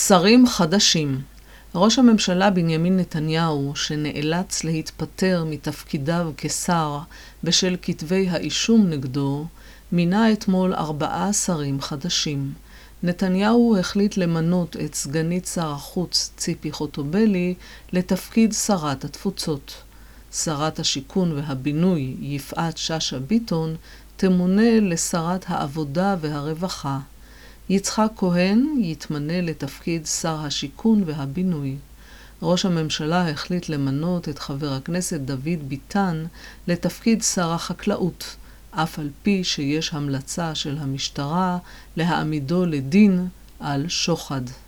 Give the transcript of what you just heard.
שרים חדשים. ראש הממשלה בנימין נתניהו, שנאלץ להתפטר מתפקידיו כשר בשל כתבי האישום נגדו, מינה אתמול 4 שרים חדשים. נתניהו החליט למנות את סגנית שר החוץ ציפי חוטובלי לתפקיד שרת התפוצות. שרת השיכון והבינוי יפעת שאשא ביטון תמונה לשרת העבודה והרווחה. יצחק כהן יתמנה לתפקיד שר השיכון והבינוי. ראש הממשלה החליט למנות את חבר הכנסת דוד ביטן לתפקיד שר החקלאות, אף על פי שיש המלצה של המשטרה להעמידו לדין על שוחד.